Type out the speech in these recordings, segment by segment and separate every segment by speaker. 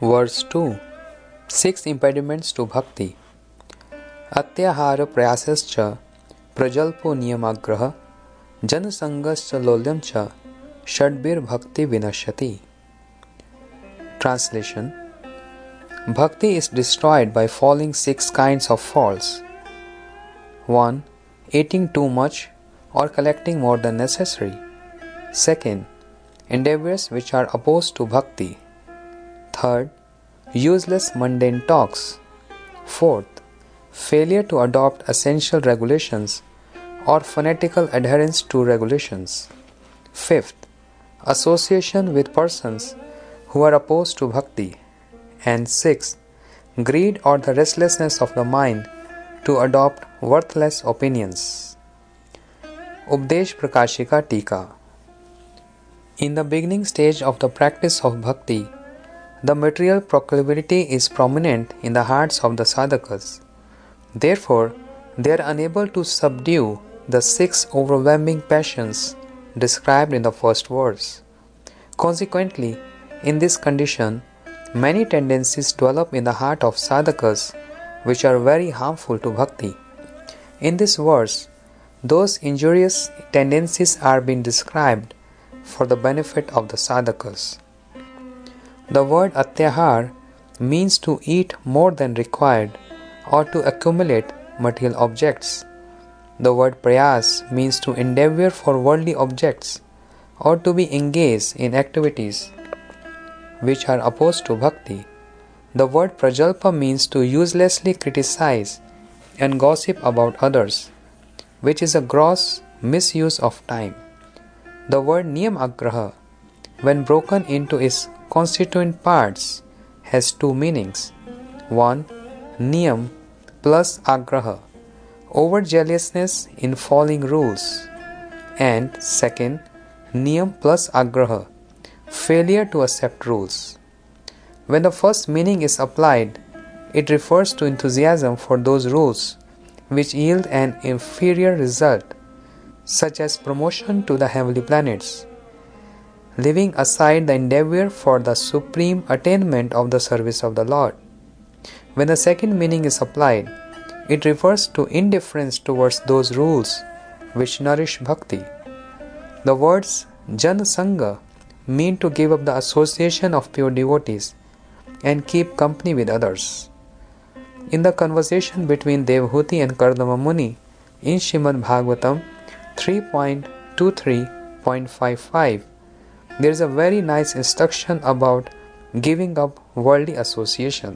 Speaker 1: Verse 2. 6 impediments to bhakti. Atyahara prayasascha prajalpo niyamagraha janasangascha lolyamcha shadbir bhakti vinashyati. Translation. Bhakti is destroyed by falling 6 kinds of faults. 1. Eating too much or collecting more than necessary. 2. Endeavors which are opposed to bhakti. 3. Useless mundane talks. 4. Failure to adopt essential regulations or fanatical adherence to regulations. 5. Association with persons who are opposed to bhakti. And 6. Greed or the restlessness of the mind to adopt worthless opinions. Updesh Prakashika Tika. In the beginning stage of the practice of bhakti, the material proclivity is prominent in the hearts of the sadhakas. Therefore, they are unable to subdue the 6 overwhelming passions described in the first verse. Consequently, in this condition, many tendencies develop in the heart of sadhakas which are very harmful to bhakti. In this verse, those injurious tendencies are being described for the benefit of the sadhakas. The word atyahar means to eat more than required or to accumulate material objects. The word prayas means to endeavor for worldly objects or to be engaged in activities which are opposed to bhakti. The word prajalpa means to uselessly criticize and gossip about others, which is a gross misuse of time. The word niyamagraha, when broken into its constituent parts, has 2 meanings. 1. Niyam plus agraha, over-zealousness in following rules. And 2. Niyam plus agraha, failure to accept rules. When the first meaning is applied, it refers to enthusiasm for those rules which yield an inferior result, such as promotion to the heavenly planets, leaving aside the endeavor for the supreme attainment of the service of the Lord. When the second meaning is applied, it refers to indifference towards those rules which nourish bhakti. The words janasanga mean to give up the association of pure devotees and keep company with others. In the conversation between Devhuti and Kardama Muni in Srimad Bhagavatam 3.23.55, there is a very nice instruction about giving up worldly association.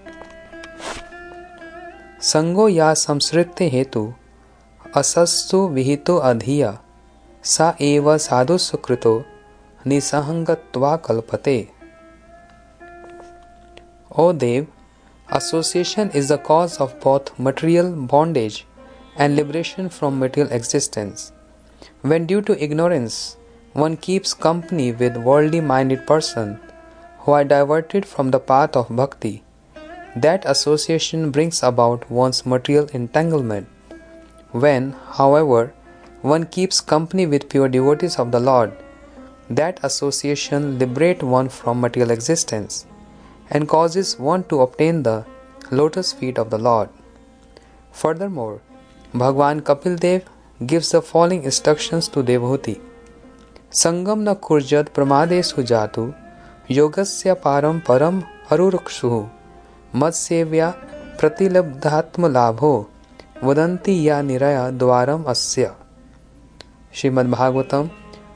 Speaker 1: Sango ya samsritte hetu asastu vihito adhiya sa eva sadhu sukrito nisahangatva kalpate. O Dev, association is the cause of both material bondage and liberation from material existence. When due to ignorance, one keeps company with worldly-minded persons who are diverted from the path of bhakti, that association brings about one's material entanglement. When, however, one keeps company with pure devotees of the Lord, that association liberates one from material existence and causes one to obtain the lotus feet of the Lord. Furthermore, Bhagwan Kapil Dev gives the following instructions to Devhuti. Sangam na kurjad pramade sujatu yogasya param param arurukshu matsevya pratilabdhatma labho vadanti ya niraya dwaram asya. Srimad Bhagavatam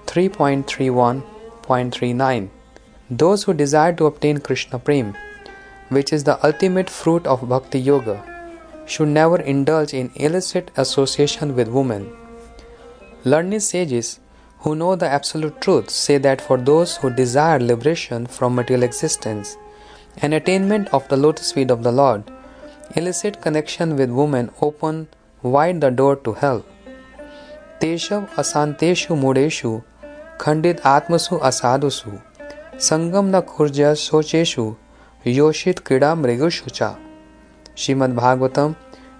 Speaker 1: 3.31.39. Those who desire to obtain Krishna Prem, which is the ultimate fruit of Bhakti Yoga, should never indulge in illicit association with women. Learned sages who know the absolute truth say that for those who desire liberation from material existence and attainment of the lotus feet of the Lord, illicit connection with women open wide the door to hell. Teshav asanteshu mudeshu khandit atmasu asadhusu Sangam na kurja socheshu yoshit krida mrigushucha. Srimad Bhagavatam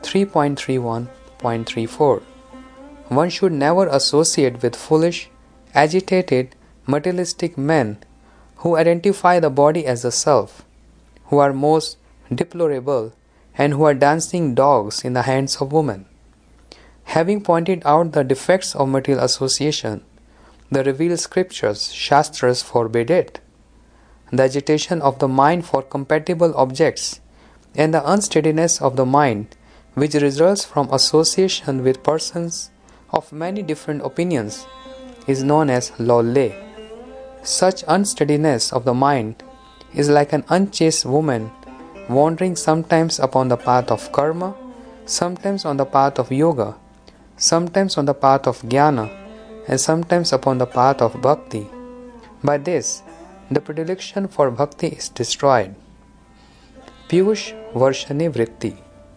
Speaker 1: 3.31.34. One should never associate with foolish, agitated, materialistic men who identify the body as the self who are most deplorable, and who are dancing dogs in the hands of women. Having pointed out the defects of material association, the revealed scriptures, Shastras, forbid it. The agitation of the mind for compatible objects and the unsteadiness of the mind which results from association with persons of many different opinions is known as lolle. Such unsteadiness of the mind is like an unchaste woman wandering sometimes upon the path of karma, sometimes on the path of yoga, sometimes on the path of jnana, and sometimes upon the path of bhakti. By this, the predilection for bhakti is destroyed. Piyush Varshani Vritti.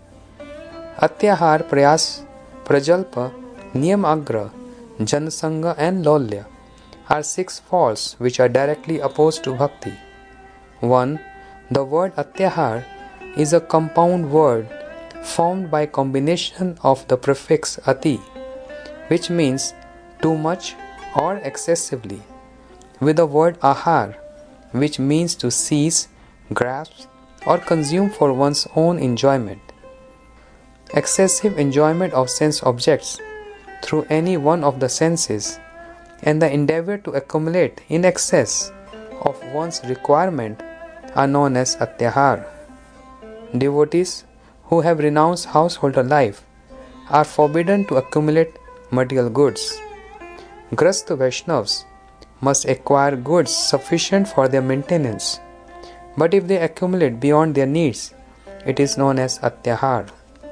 Speaker 1: Atyahar Prayas Prajalpa Niyamagra Janasanga and Lolya are 6 faults which are directly opposed to bhakti. 1. The word Atyahar is a compound word formed by combination of the prefix ati, which means too much or excessively, with the word ahar, which means to seize, grasp, or consume for one's own enjoyment. Excessive enjoyment of sense objects through any one of the senses and the endeavor to accumulate in excess of one's requirement are known as atyahar. Devotees who have renounced householder life are forbidden to accumulate material goods. Grasta Vaishnavas must acquire goods sufficient for their maintenance, but if they accumulate beyond their needs, it is known as atyahar.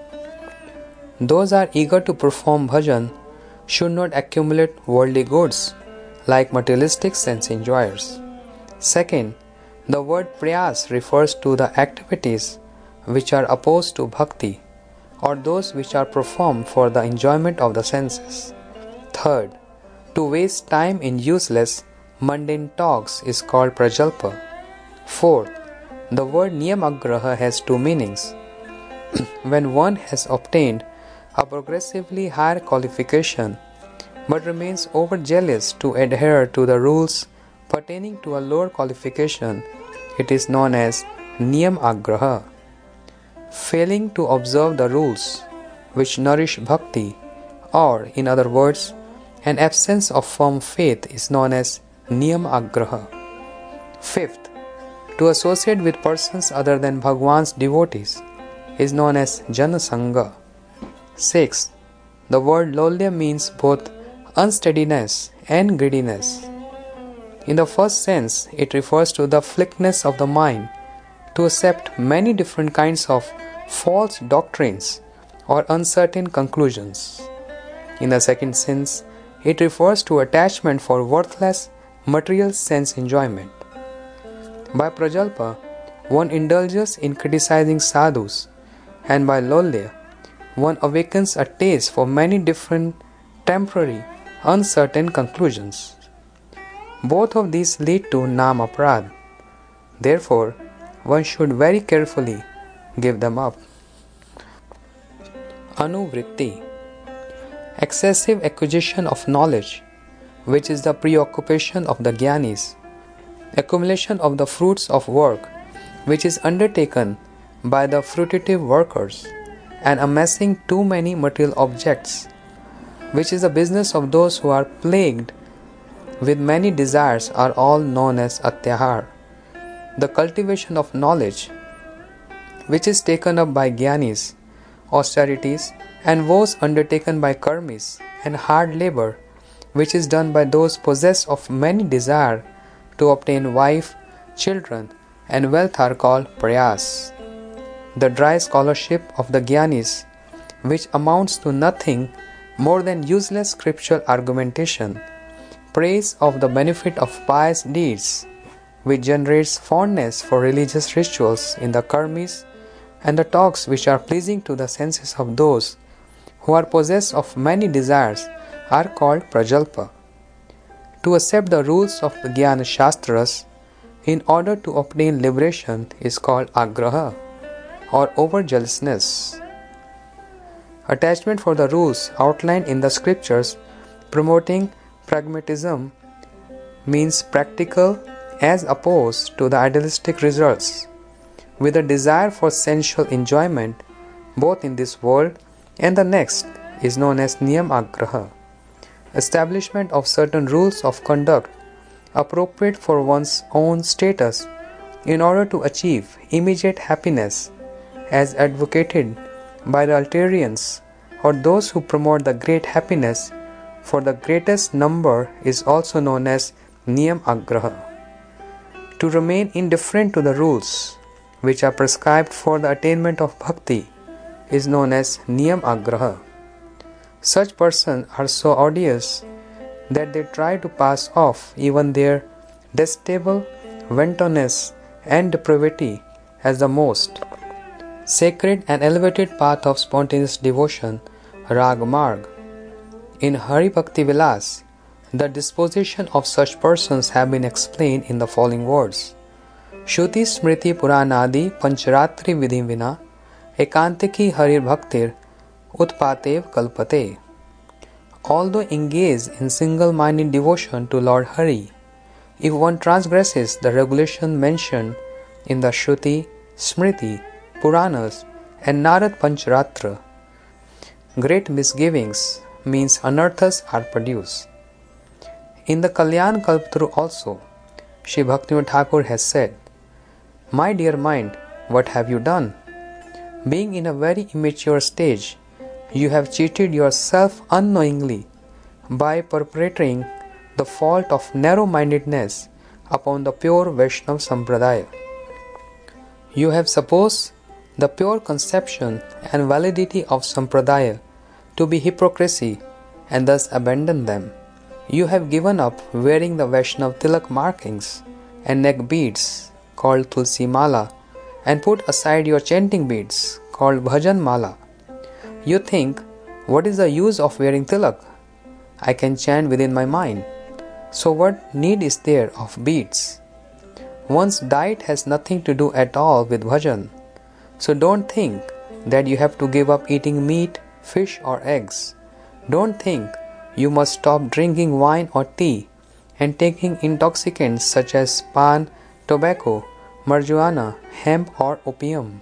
Speaker 1: Those are eager to perform bhajan should not accumulate worldly goods like materialistic sense enjoyers. Second, the word prayas refers to the activities which are opposed to bhakti or those which are performed for the enjoyment of the senses. Third, to waste time in useless, mundane talks is called prajalpa. Fourth, the word niyamagraha has 2 meanings. When one has obtained a progressively higher qualification but remains overzealous to adhere to the rules pertaining to a lower qualification, it is known as niyam agraha. Failing to observe the rules which nourish bhakti, or in other words, an absence of firm faith is known as niyam agraha. Fifth, to associate with persons other than Bhagwan's devotees is known as janasanga. Sixth, the word lolya means both unsteadiness and greediness. In the first sense, it refers to the flickness of the mind to accept many different kinds of false doctrines or uncertain conclusions. In the second sense, it refers to attachment for worthless material sense enjoyment. By prajalpa, one indulges in criticizing sadhus, and by lolya, one awakens a taste for many different temporary, uncertain conclusions. Both of these lead to nam aparad. Therefore, one should very carefully give them up. Anuvritti. Excessive acquisition of knowledge, which is the preoccupation of the jnanis. Accumulation of the fruits of work, which is undertaken by the fruitive workers, and amassing too many material objects, which is the business of those who are plagued with many desires, are all known as atyahar. The cultivation of knowledge, which is taken up by jnanis, austerities, and vows undertaken by karmis, and hard labor, which is done by those possessed of many desire to obtain wife, children, and wealth are called prayas. The dry scholarship of the jnanis, which amounts to nothing more than useless scriptural argumentation, praise of the benefit of pious deeds, which generates fondness for religious rituals in the karmis, and the talks which are pleasing to the senses of those who are possessed of many desires are called prajalpa. To accept the rules of the Jnana Shastras in order to obtain liberation is called agraha, or overzealousness. Attachment for the rules outlined in the scriptures promoting pragmatism means practical as opposed to the idealistic results. with a desire for sensual enjoyment both in this world and the next is known as Niyam Agraha. Establishment of certain rules of conduct appropriate for one's own status in order to achieve immediate happiness, as advocated by the Ulterians or those who promote the great happiness for the greatest number, is also known as Niyam Agraha. To remain indifferent to the rules which are prescribed for the attainment of bhakti is known as Niyam Agraha. Such persons are so odious that they try to pass off even their detestable wantonness and depravity as the most sacred and elevated path of spontaneous devotion, Rag Marg. In Hari Bhakti Vilas, the disposition of such persons have been explained in the following words. Shruti Smriti Puranadi Pancharatri Vidhi Vina Ekantiki Harir Bhaktir Utpatev Kalpate. Although engaged in single-minded devotion to Lord Hari, if one transgresses the regulation mentioned in the Shruti, Smriti, Puranas and Narad Pancharatra, great misgivings means anarthas are produced. In the Kalyan Kalpataru also, Shri Bhaktivinoda Thakur has said, My dear mind, what have you done? Being in a very immature stage, you have cheated yourself unknowingly by perpetrating the fault of narrow-mindedness upon the pure Vaishnava Sampradaya. You have supposed the pure conception and validity of Sampradaya to be hypocrisy and thus abandoned them. You have given up wearing the Vaishnava tilak markings and neck beads called Tulsi Mala and put aside your chanting beads called Bhajan Mala. You think, what is the use of wearing tilak? I can chant within my mind. So what need is there of beads? One's diet has nothing to do at all with bhajan. So don't think that you have to give up eating meat, fish or eggs. Don't think you must stop drinking wine or tea and taking intoxicants such as pan, tobacco, marijuana, hemp or opium.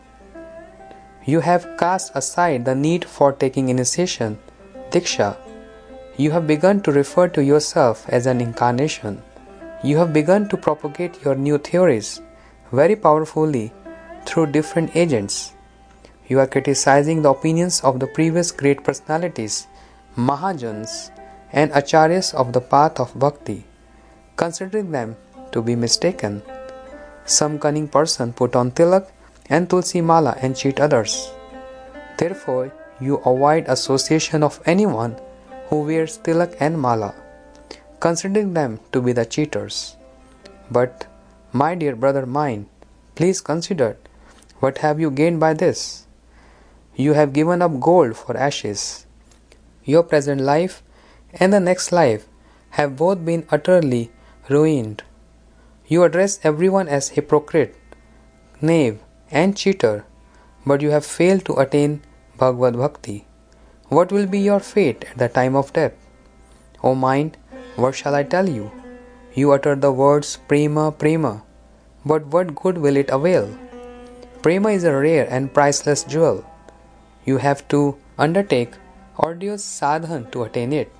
Speaker 1: You have cast aside the need for taking initiation, diksha. You have begun to refer to yourself as an incarnation. You have begun to propagate your new theories very powerfully through different agents. You are criticizing the opinions of the previous great personalities, Mahajans and Acharyas of the path of bhakti, considering them to be mistaken. Some cunning person put on tilak and tulsi mala and cheat others. Therefore, you avoid association of anyone who wears tilak and mala, considering them to be the cheaters. But, my dear brother mine, please consider, what have you gained by this? You have given up gold for ashes. Your present life and the next life have both been utterly ruined. You address everyone as hypocrite, knave and cheater, but you have failed to attain Bhagavad Bhakti. What will be your fate at the time of death? O mind, what shall I tell you? You utter the words prema, prema, but what good will it avail? Prema is a rare and priceless jewel. You have to undertake arduous sadhan to attain it.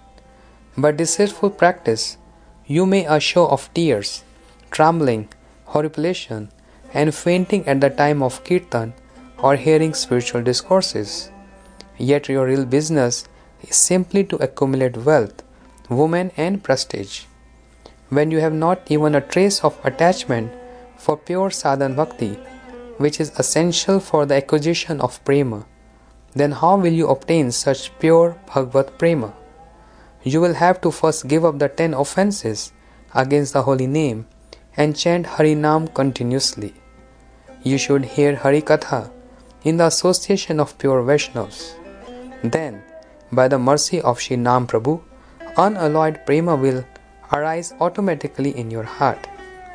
Speaker 1: By deceitful practice, you may a show of tears, trembling, horripilation, and fainting at the time of kirtan or hearing spiritual discourses. Yet your real business is simply to accumulate wealth, women and prestige. When you have not even a trace of attachment for pure sadhan bhakti, which is essential for the acquisition of prema, then how will you obtain such pure Bhagavad prema? You will have to first give up the 10 offences against the holy name and chant Harinam continuously. You should hear Hari Katha in the association of pure Vaishnavas. Then, by the mercy of Shri Nam Prabhu, unalloyed prema will arise automatically in your heart.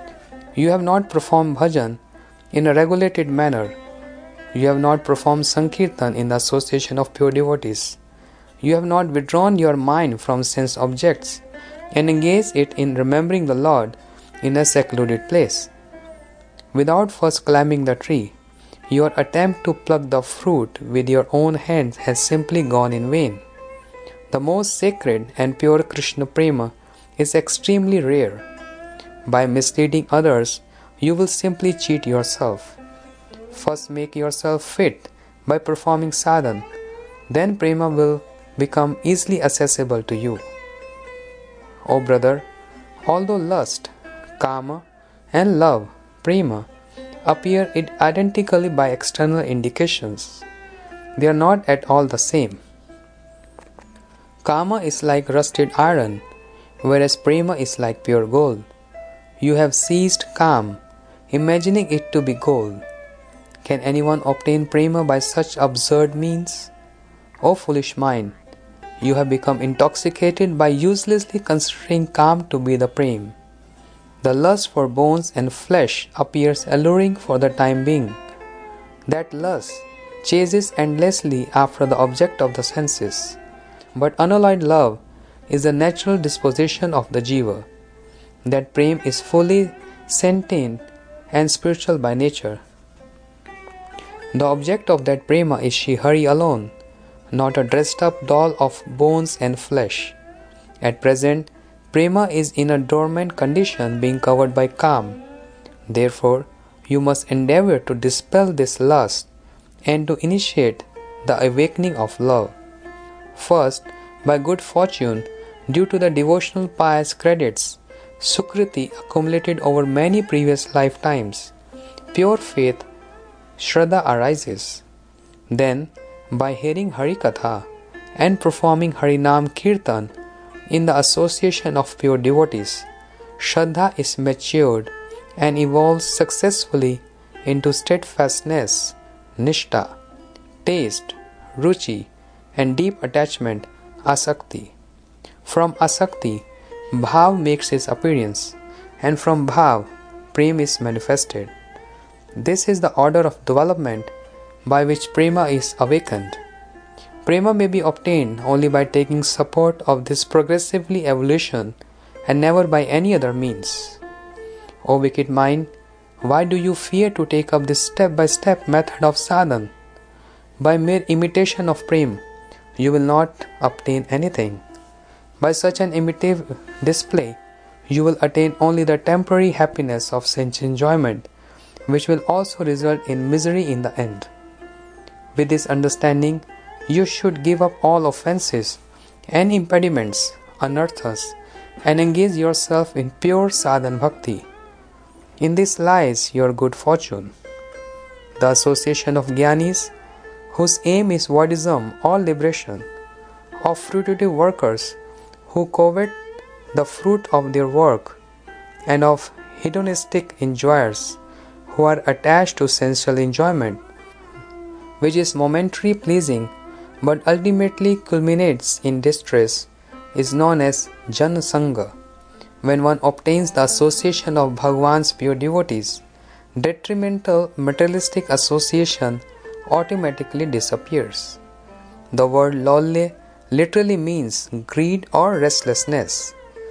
Speaker 1: You have not performed bhajan in a regulated manner. You have not performed sankirtan in the association of pure devotees. You have not withdrawn your mind from sense objects and engaged it in remembering the Lord in a secluded place. Without first climbing the tree, Your attempt to pluck the fruit with your own hands has simply gone in vain. The most sacred and pure Krishna Prema is extremely rare. By misleading others, you will simply cheat yourself. First make yourself fit by performing sadhana, then Prema will become easily accessible to you. O brother, although lust, kama, and love, Prema, appear identically by external indications, they are not at all the same. Kama is like rusted iron, whereas Prema is like pure gold. You have seized Kam, imagining it to be gold. Can anyone obtain Prema by such absurd means? O foolish mind, you have become intoxicated by uselessly considering Kam to be the Prem. The lust for bones and flesh appears alluring for the time being. That lust chases endlessly after the object of the senses. But unalloyed love is the natural disposition of the jiva. That Prem is fully sentient and spiritual by nature. The object of that Prema is Shri Hari alone, not a dressed up doll of bones and flesh. At present, Prema is in a dormant condition, being covered by Kam. Therefore, you must endeavor to dispel this lust and to initiate the awakening of love. First, by good fortune, due to the devotional pious credits, Sukriti accumulated over many previous lifetimes, pure faith, Shraddha arises. Then, by hearing Harikatha and performing Harinam Kirtan in the association of pure devotees, Shraddha is matured and evolves successfully into steadfastness, Nishtha, taste, Ruchi, and deep attachment, Asakti. From Asakti, Bhav makes its appearance, and from Bhav, Prem is manifested. This is the order of development by which Prema is awakened. Prema may be obtained only by taking support of this progressively evolution and never by any other means. O wicked mind, why do you fear to take up this step-by-step method of sadhana? By mere imitation of Prem, you will not obtain anything. By such an imitative display, you will attain only the temporary happiness of sense enjoyment, which will also result in misery in the end. With this understanding, you should give up all offenses and impediments, anarthas, and engage yourself in pure sadhana bhakti. In this lies your good fortune. The association of jnanis, whose aim is voidism or liberation, of fruitive workers who covet the fruit of their work, and of hedonistic enjoyers who are attached to sensual enjoyment, which is momentary pleasing but ultimately culminates in distress, is known as Jana Sangha. When one obtains the association of Bhagavan's pure devotees, detrimental materialistic association automatically disappears. The word lolle literally means greed or restlessness.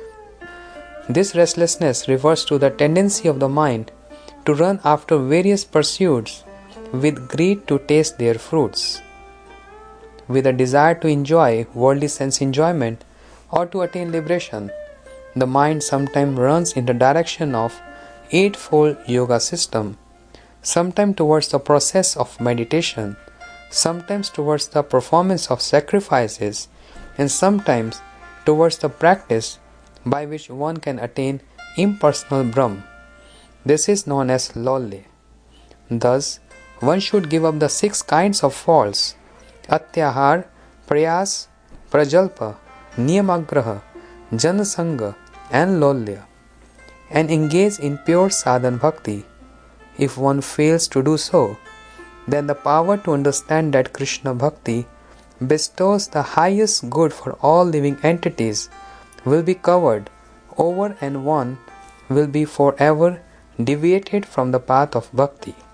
Speaker 1: This restlessness refers to the tendency of the mind to run after various pursuits with greed to taste their fruits. With a desire to enjoy worldly sense enjoyment or to attain liberation, the mind sometimes runs in the direction of eightfold yoga system, sometimes towards the process of meditation, sometimes towards the performance of sacrifices, and sometimes towards the practice by which one can attain impersonal Brahm. This is known as lolle. Thus, one should give up the 6 kinds of faults: atyahar, prayas, prajalpa, niyamagraha, janasanga, and lolya, and engage in pure sadhana bhakti. If one fails to do so, then the power to understand that Krishna bhakti bestows the highest good for all living entities will be covered over, and one will be forever deviated from the path of bhakti.